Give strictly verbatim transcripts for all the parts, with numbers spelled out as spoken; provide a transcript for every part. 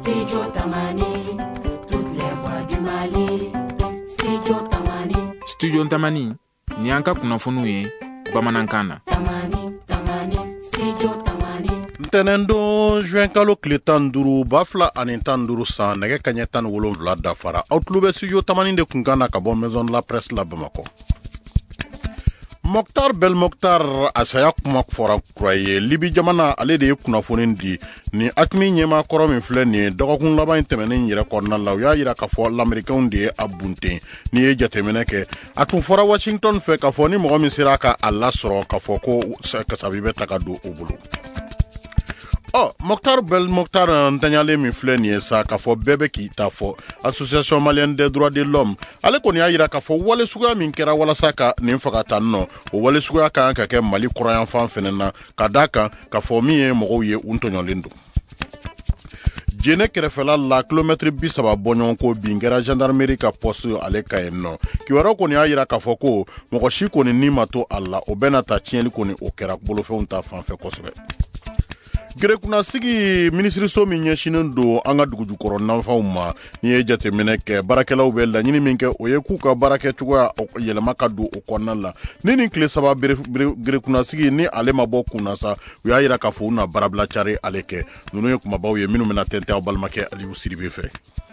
Studio Tamani, toutes les voix du Mali. Studio Tamani. Studio Tamani, ni anka kunafunu ye, Bamanankana. Tamani, Tamani, Studio Tamani. Tenendo juin kalo kile tan duru bafla ani tan duru san nege kanye tan wolonvla dafara. Outlube Studio Tamani de kungana ka bon maison la presse la Bamako. Mokhtar Bel Mokhtar asaya kuma fora kuraye Libi jamana ale de kunafonin di ni akmi nyema koro min filɛ ni dɔgɔkun laban tɛmɛnen yɛrɛ kɔnɔna la u y'a yira k'a fɔ l'américain de a bunten ni ye jateminɛ kɛ a tun fɔra Washington fɛ k'a fɔ ni mɔgɔ min sera ka a lasɔrɔ k'a fɔ ko kasabi bɛ ta ka don o bolo. Oh, Mokhtar Bel Mokhtar ntanyale min filɛ nin ye sa k'a fɔ bɛɛ bɛ k'i ta fɔ Association Malienne des droits de l'homme ale kɔni y'a yira k'a fɔ wale suguya min kɛra walasa ka nin faga tan nɔ o wale suguya kan ka kɛ Mali kɔrɔyanfan fɛnɛ na ka d'a kan k'a fɔ min ye mɔgɔw ye u ntɔɲɔlen don. Jene kɛrɛfɛla la kilomètre bi saba bɔɲɔgɔn ko bin kɛra gendarmerie ka poste ale ka yen nɔ kibaruyaw kɔni y'a yira k'a fɔ ko mɔgɔ si kɔni ni ma to a la o bɛna ta tiɲɛli kɔni o kɛra bolofɛnw ta fanfɛ kosɛbɛ. Gerekuna sigi ministriso min ɲɛsinen don an ka dugujukɔrɔ nanfanw ma ni ye jateminɛ kɛ baarakɛlaw bɛ laɲini min kɛ o ye k'u ka baarakɛ cogoya yɛlɛma ka don o kɔnɔna la ni nin tile saba gerekuna sigi ni ale ma bɔ kunna sa u y'a yira k'a fɔ u na baarabila cari ale kɛ ninnu ye kumabaw ye minnu bɛna tɛntɛn aw balimakɛ Aliyu Siribe fɛ.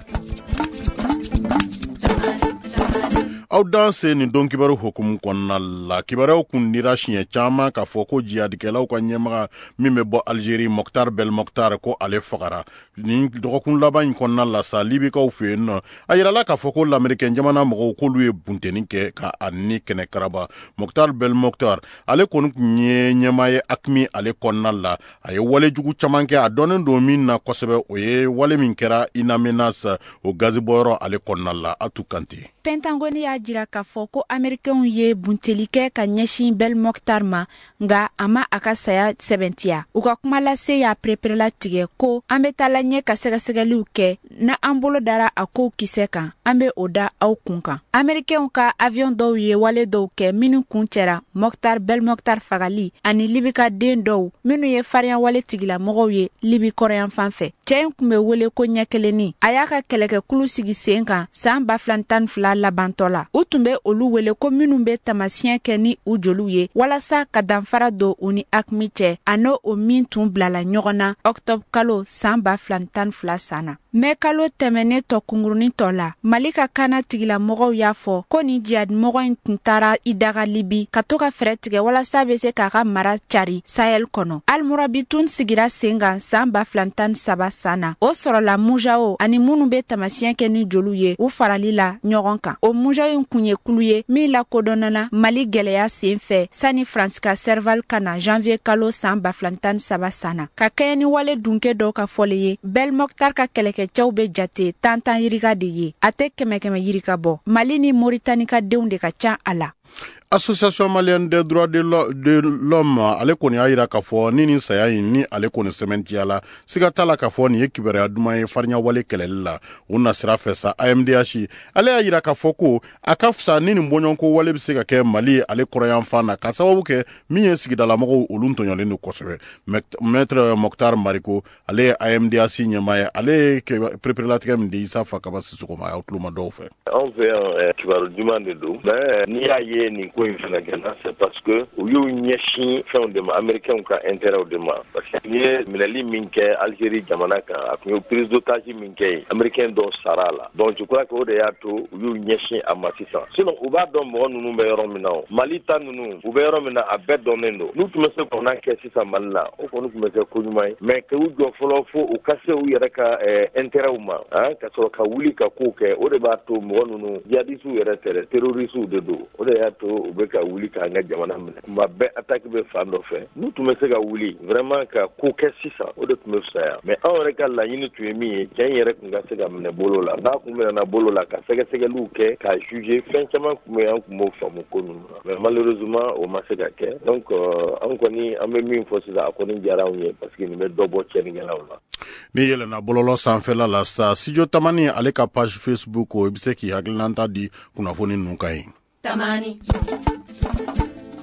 Aw dan se nin don kibaru hukumu kɔnɔna la kibaruyaw kun dira siɲɛ caman k'a fɔ ko jihadikɛlaw ka ɲɛmaga min bɛ bɔ Algérie Mokhtar Bel Mokhtar ko ale fagara nin dɔgɔkun laban in kɔnɔna la sa libikaw fɛ yen nɔ a yirala k'a fɔ ko l'américain jamana mɔgɔw k'olu ye buntenni kɛ ka a ni kɛnɛ karaba. Mokhtar Bel Mokhtar ale kɔni kun ye ɲɛmaa ye akmi ale kɔnɔna la a ye wale jugu caman kɛ a dɔnnen don min na kosɛbɛ o ye wale min kɛra Inamenas o gazibɔyɔrɔ ale kɔnɔna la Atu Kante. Pentagoni y'a jira k'a fɔ ko américain ye bunteli kɛ ka ɲɛsin Bel Mokhtar ma nga a ma a ka saya sɛbɛntiya u ka kuma lase y'a pereperela tigɛ ko an bɛ taa la ɲɛ ka sɛgɛsɛgɛliw kɛ na an bolo dara a kow kisɛ kan an bɛ o da aw kun kan. Américain ka avion dɔw ye wale dɔw kɛ minnu kun cɛra Mokhtar Bel Mokhtar fagali ani libika den dɔw minnu ye farinya wale tigilamɔgɔw ye Libi kɔrɔyan fan fɛ. Cɛ in kun bɛ wele ko ɲɛkelenni a y'a ka kɛlɛkɛkulu sigi sen kan san ba fila tan fila labantɔ la u tun bɛ olu wele ko minnu bɛ tamasiyɛn kɛ ni u joliw ye walasa ka danfara don u ni akmi cɛ a n'o o min tun bilala ɲɔgɔn na octobre kalo san ba fila tan fila sanna. Mɛ kalo tɛmɛnen tɔ kungurunin tɔ la Mali ka kana tigilamɔgɔw y'a fɔ ko ni jihadimɔgɔ in tun taara i daga Libi ka to ka fɛrɛ tigɛ walasa bɛ se k'a ka mara cari Sahel kɔnɔ. Almorabi tun sigira sen kan san ba fila tan saba sanna o sɔrɔla Mujao ani minnu bɛ tamasiyɛn kɛ ni joliw ye u farali la ɲɔgɔn kan. O Mujao in kun ye kulu ye min lakodɔnnana Mali gɛlɛya sen fɛ sani France ka Serval ka na janvier kalo san ba fila tan saba sanna ka kɛɲɛ ni wale dunke dɔw ka fɔli ye Bel Mokhtar ka kɛlɛkɛcɛw bɛ jate tan tan yirika de ye a tɛ kɛmɛ kɛmɛ yirika bɔ. Mali ni Mauritanie ka denw de ka ca a la. Association Malienne des droits de l'homme ale kɔni y'a yira k'a fɔ ni nin saya in ni ale kɔni sɛmɛntiya la siga t'a la k'a fɔ nin ye kibaruya duman ye farinya wale kɛlɛli la u na sira fɛ sa A M D H ale y'a yira k'a fɔ ko a ka fisa ni nin bɔɲɔgɔnko wale bɛ se ka kɛ Mali ale kɔrɔyanfan na ka sababu kɛ min ye sigidalamɔgɔw olu tɔɲɔlen don kosɛbɛ. Maître Mokhtar Mariko ale ye A M D H ɲɛmaa ye ale ye pereperelatigɛ min di Isa Fakaba Sisoko ma a y'aw tulo ma dɔw fɛ. Anw fɛ yan kibaru duman de don mais n'i y'a ye nin ko in fana kɛla c'est parce que u y'u ɲɛsin fɛnw de ma américains ka intérêt de ma parce que n'i ye minɛli min kɛ Algérie jamana kan a tun ye prise d'otage min kɛ yen américain dɔw sara la donc je crois que o de y'a to u y'u ɲɛsin a ma sisan sinon u b'a dɔn mɔgɔ ninnu bɛ yɔrɔ min na o Mali ta ninnu u bɛ yɔrɔ min na a bɛɛ dɔnnen don n'u tun bɛ se kɔnɔ kɛ sisan Mali la o kɔni tun bɛ kɛ ko ɲuman ye mais que u jɔ fɔlɔ fo u ka se u yɛrɛ ka intérêt ma ka sɔrɔ ka wuli ka ko kɛ o de b'a to mɔgɔ ninnu jihadistes yɛrɛ tɛ terroristes de don o de y'a to u bɛ ka wuli ka an ka jamana minɛ tuma bɛɛ attaque bɛ fan dɔ fɛ n'u tun bɛ se ka wuli vraiment ka ko kɛ sisan o de tun bɛ fisaya mais anw yɛrɛ ka laɲini tun ye min ye cɛ in yɛrɛ tun ka se ka minɛ bolo la n'a kun minɛna bolo la ka sɛgɛsɛgɛliw kɛ ka juger fɛn caman kun bɛ an kun b'o faamu ko ninnu na mais malheureusement o ma se ka kɛ donc an kɔni an bɛ min fɔ sisan a kɔni diyara anw ye parce que nin bɛ dɔ bɔ cɛnnikɛlaw la. Ni yɛlɛna bɔlɔlɔ sanfɛla la sa Studio Tamani ale ka page Facebook o i bɛ se k'i hakilinanta di kunnafoni ninnu kan ye. Tamani.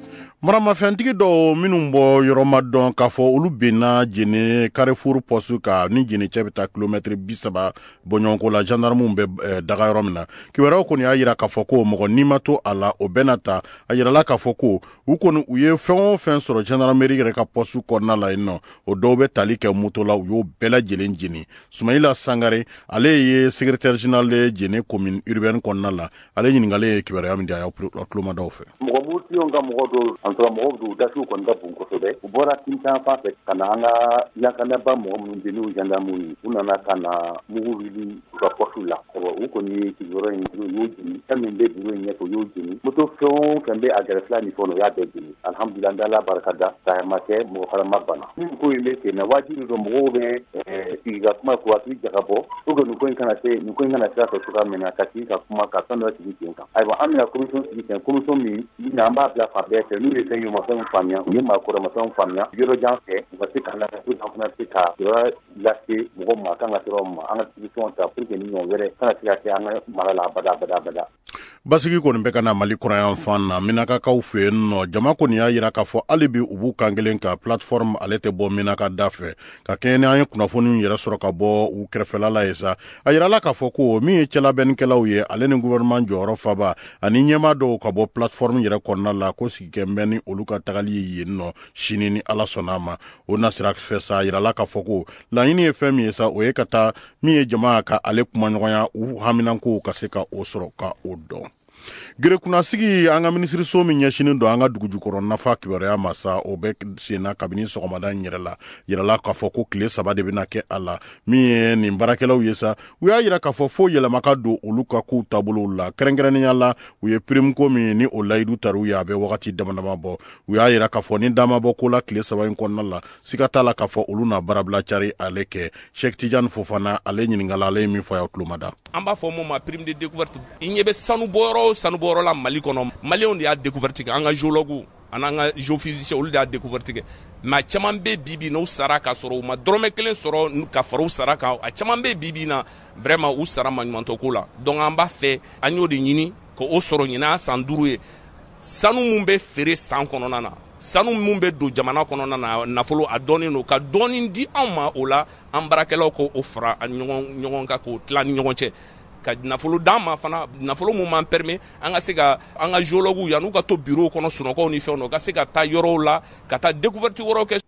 maramafɛntigi dɔw minnu bɔ yɔrɔma dɔn k'a fɔ olu benna jeni Carrefour poste ka ni jeni cɛ bɛ taa kilomɛtiri bi saba bɔɲɔgɔnko la gendarmew bɛ eh, daga yɔrɔ min na kibaruyaw kɔni y'a yira k'a fɔ ko mɔgɔ n'i ma to a la o bɛna ta a yirala k'a fɔ ko u kɔni u ye fɛn o fɛn sɔrɔ gendarmerie yɛrɛ ka poste kɔnɔna la yen nɔ o dɔw bɛ tali kɛ moto la u y'o bɛɛ lajɛlen jeni Sumayila Sangare ale ye secrétaire général de jeni commune urbaine kɔnɔna la ale ɲininkalen ye kibaruya min di a y'a tulomadaw fɛ mɔgɔ mutiyon ka mɔgɔ dɔw an tora mɔgɔw dɔw dasiw kɔni ka bon kosɛbɛ u bɔra Tintan fan fɛ ka na an ka lakanaba mɔgɔ minnu bɛ n'u gendarmew ye u nana ka na mugu wuli u ka poste la u kɔni ye sigiyɔrɔ in u y'o jeni fɛn min bɛ bureau in ɲɛfɛ u y'o jeni moto fɛn o fɛn bɛ a gɛrɛfɛla ni fɛnw na u y'a bɛɛ jeni alhamdulilayi an bɛ Ala barika da saya ma kɛ mɔgɔ fana ma bana ni ko in bɛ ten na wajibi don mɔgɔw bɛ sigi ka kuma k'u hakili jagabɔ pour que nin ko in kana se nin ko in kana sira fɛ cogoya min na ka sigi ka kuma ka fɛn dɔ sigi sen kan ayiwa an bɛna commission sigi sen commission min na an b'a bila fan bɛɛ fɛ n'u ye fɛn yomafɛnw faamuya u ye maakɔrɔmafɛnw faamuya yɔrɔ jan fɛ u ka se ka lajɛ pour que an fana se ka yɔrɔ lase mɔgɔ ma kan ka sɔrɔ ma an ka disposition ta pour que ni ɲɔgɔn wɛrɛ kana se ka kɛ an ka mara la abada abada abada basigi kɔni bɛ ka na Mali kɔnɔ yan fan na Minakakaw fɛ yen nɔ jama kɔni y'a yira k'a fɔ hali bi u b'u kan kelen ka plateforme ale tɛ bɔ Minaka da fɛ ka kɛɲɛ ni an ye kunnafoni yɛrɛ sɔrɔ ka bɔ u kɛrɛfɛla la ye sa a yirala k'a fɔ ko min ye cɛlabɛnnikɛlaw ye ale ni gouvernement jɔyɔrɔ faba ani ɲɛmaa dɔw ka bɔ plateforme yɛrɛ kɔnɔna la ko sigikɛn bɛ ni olu ka tagali ye yen nɔ sini ni Ala sɔnna a ma o na sira fɛ sa a yirala k'a fɔ ko laɲini ye fɛn min ye sa o ye ka taa min ye jama ka ale kumaɲɔgɔnya u haminankow ka se ka o sɔrɔ ka o dɔn Gerekunasigi an ka minisiriso min ɲɛsinin don an ka dugu jukɔrɔ nafa kibaruya ma sa o bɛ senna kabini sɔgɔmada yɛrɛ la yirala k'a fɔ ko tile saba de bɛna kɛ a la min ye nin baarakɛlaw ye sa u y'a yira k'a fɔ fo yɛlɛma ka don olu ka kow taabolow la kɛrɛnkɛrɛnnenya la u ye prime ko min ni o layidu taru ye a bɛ wagati damadama bɔ u y'a yira k'a fɔ ni dama bɔ ko la tile saba in kɔnɔna la siga t'a la k'a fɔ olu na baarabila cari ale kɛ Cheikh Tidiane Fofana ale ɲininkala ale ye min fɔ a y'a tulomada an b'a fɔ mun ma prime de découverte i ɲɛ bɛ sanu bɔyɔrɔ o sanu bɔyɔrɔ la Mali kɔnɔ maliyɛnw de y'a découverte kɛ an ka géologues ani an ka géophysiciens olu de y'a découverte kɛ mais a caman bɛ bi bi n'u sara ka sɔrɔ u ma dɔrɔmɛ kelen sɔrɔ ka fara u sara kan a caman bɛ bi bi na vraiment u sara ma ɲumantɔ ko la donc an b'a fɛ an y'o de ɲini k'o sɔrɔ ɲinan san duuru ye sanu mun bɛ feere san kɔnɔna na sanu mun bɛ don jamana kɔnɔna na nafolo a dɔɔnin don ka dɔɔnin di anw ma o la an baarakɛlaw k'o fara ɲɔgɔn ɲɔgɔn kan k'o tila ni ɲɔgɔn cɛ ka nafolo d'an ma fana nafolo mun m'an permet an ka se ka an ka géologues yan'u ka to bureau kɔnɔ sunɔgɔw ni fɛnw na u ka se ka taa yɔrɔw la ka taa découverte wɛrɛw kɛ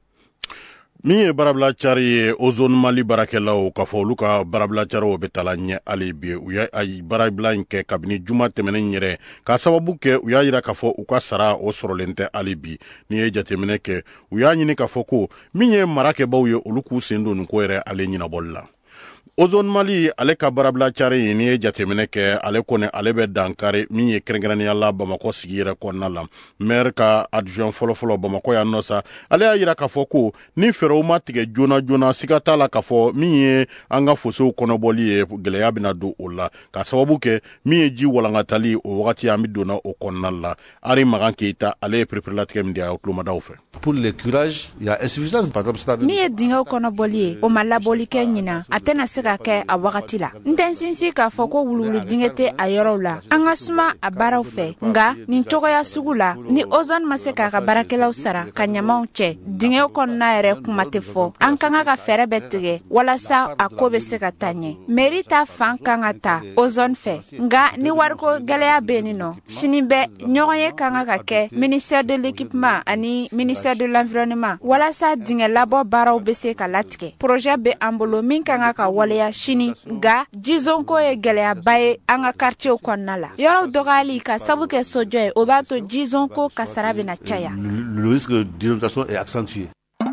min ye baarabila cari ye Ozone Mali baarakɛlaw k'a fɔ olu ka baarabila cariw bɛ taa ɲɛ hali bi u y'a baarabila in kɛ kabini juma tɛmɛnen yɛrɛ k'a sababu kɛ u y'a yira k'a fɔ u ka sara o sɔrɔlen tɛ hali bi n'i ye jateminɛ kɛ u y'a ɲini k'a fɔ ko min ye marakɛbaw ye olu k'u sen don nin ko yɛrɛ ale ɲɛnabɔli la Ozone Mali ale ka baarabila cari n'i ye jateminɛ kɛ ale kɔni ale bɛ dankari min ye kɛrɛnkɛrɛnnenya la Bamakɔ sigi yɛrɛ kɔnɔna la maire ka adjoint fɔlɔfɔlɔ Bamakɔ yan nɔ sa ale y'a yira k'a fɔ ko ni fɛɛrɛw ma tigɛ joona joona siga t'a la k'a fɔ min ye an ka fosew kɔnɔbɔli ye gɛlɛya bɛna don o la k'a sababu kɛ min ye ji walankatali o wagati an bɛ donna o kɔnɔna la Ari Magan Keita ale ye pereperelatigɛ min di a ye tulomadaw fɛ pour le curage il y a insuffisance par exemple min ye dingɛw kɔnɔbɔli ye o ma labɔli kɛ ɲina a tɛna se ka kɛ a wagati la n tɛ sinsin k'a fɔ ko wuluwulu dingɛ tɛ a yɔrɔw la an ka suma a baaraw fɛ nga nin cogoya sugu la ni Ozone ma se k'a ka baarakɛlaw sara ka ɲamaw cɛ dingɛw kɔnɔna yɛrɛ kuma tɛ fɔ an kan ka fɛɛrɛ bɛ tigɛ walasa a ko bɛ se ka taa ɲɛ mairie ta fan kan ka ta Ozone fɛ nga ni wariko gɛlɛya bɛ nin nɔ sini bɛ ɲɔgɔn ye kan ka kɛ ministère de l'équipement ani ministère de l'environnement walasa dingɛ labɔ baaraw bɛ se ka latigɛ projet bɛ an bolo min kan ka waleya sini nga jizonko ye gɛlɛyaba ye an ka quartierw kɔnɔna la yɔrɔw dɔgɔyali ka sabu kɛ sojɔ ye o b'a to jizonko kasara bɛna caya le risque d'inondation est accentué.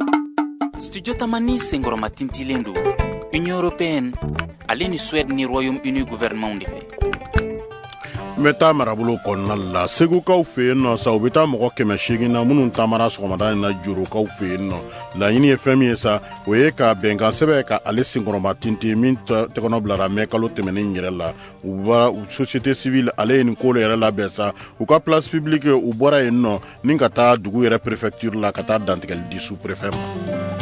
Studio Tamani senkɔrɔma tintilen don Union européenne ale ni Suède ni Royaume-Uni gouvernement de fɛ n bɛ taa marabolo kɔnɔna la segukaw fɛ yen nɔ sa u bɛ taa mɔgɔ kɛmɛ seegin na minnu taamara sɔgɔmada in na jurukaw fɛ yen nɔ laɲini ye fɛn min ye sa o ye ka bɛnkan sɛbɛn ka ale senkɔrɔma tintin min tɛgɛnɔ bilara mɛ kalo tɛmɛnen yɛrɛ la u ba société civile ale ye nin ko yɛrɛ labɛn sa u ka place publique u bɔra yen nɔ ni ka taa dugu yɛrɛ préfecture la ka taa dantigɛli di sous préfet ma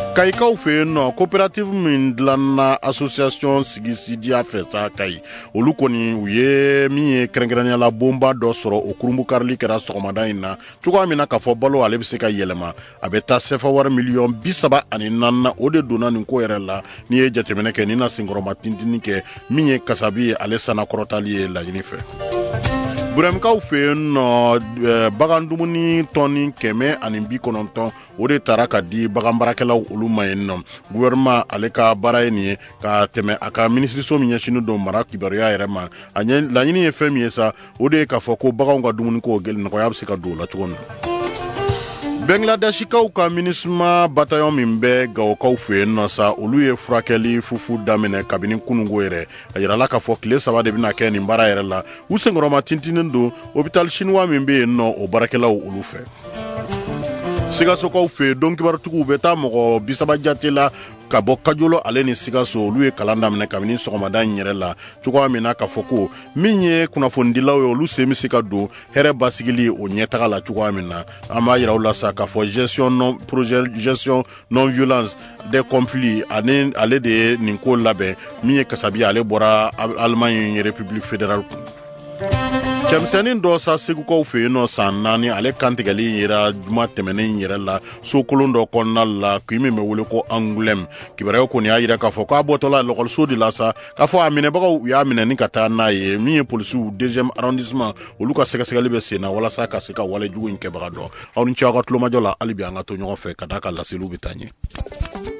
Kayikaw fe no coopérative min dilanna association sigi sidia fɛ sa Kayi olu kɔni u ye min ye kɛrɛnkɛrɛnya la bomba dɔ sɔrɔ o kurumbu karili kɛra sɔgɔmada in na cogoya min na k'a fɔ balo ale bɛ se ka yɛlɛma a bɛ taa sefa wari miliyɔn bi saba ani naani o de donna nin ko yɛrɛ la n'i ye jateminɛ kɛ ni na senkɔrɔma tintini kɛ min ye kasabi ye ale sana kɔrɔtali ye laɲini fɛ. Buremkaw fe no bagan dumuni tɔni kɛmɛ ani bi kɔnɔntɔn o de taara ka di bagan barakɛlaw olu ma yen nɔ gouvernement ale ka baara ye nin ye ka tɛmɛ a ka ministriso min ɲɛsinen don mara kibaruya yɛrɛ ma a laɲini ye fɛn min ye sa o de ye k'a fɔ ko baganw ka dumuni ko nɔgɔya bɛ se ka don o la cogo min. Bangladeshikaw ka MINUSMA bataillon min bɛ Gawokaw fe nɔ sa olu ye furakɛli fufu daminɛ kabini kunungo yɛrɛ a yirala k'a fɔ tile saba de bɛna kɛ nin baara yɛrɛ la u senkɔrɔma tintinin don hôpital chinois min bɛ yen nɔ o baarakɛlaw olu fɛ. Sigasokaw fe don kibarutigiw bɛ taa mɔgɔ bisaba jate la ka bɔ Kajolo ale ni Sigaso olu ye kalan daminɛ kabini sɔgɔmada in yɛrɛ la cogoya min na k'a fɔ ko min ye kunnafonidilaw ye olu sen bɛ se ka don hɛrɛ basigili o ɲɛtaga la cogoya min na an b'a yira u la sa k'a fɔ gestion non projet gestion non violence des conflits ani ale de ye nin ko labɛn min ye kasabi ale bɔra Allemagne République fédérale kun. Cɛmisɛnnin dɔ sa Segukaw fe yen nɔ san naani ale kantigɛli yera juma tɛmɛnen yɛrɛ la sokolon dɔ kɔnɔna la k'i min bɛ wele ko Angoulême kibaruya kɔni y'a yira k'a fɔ k'a bɔtɔla lɔkɔliso de la sa k'a fɔ a minɛbagaw u y'a minɛ ni ka taa n'a ye min ye polisiw deuxième arrondissement olu ka sɛgɛsɛgɛli bɛ sen na walasa ka se ka walejugu in kɛbaga dɔn aw ni ce aw ka tulomajɔ la hali bi an ka to ɲɔgɔn fɛ ka daa ka laseliw bɛ taa ɲɛ.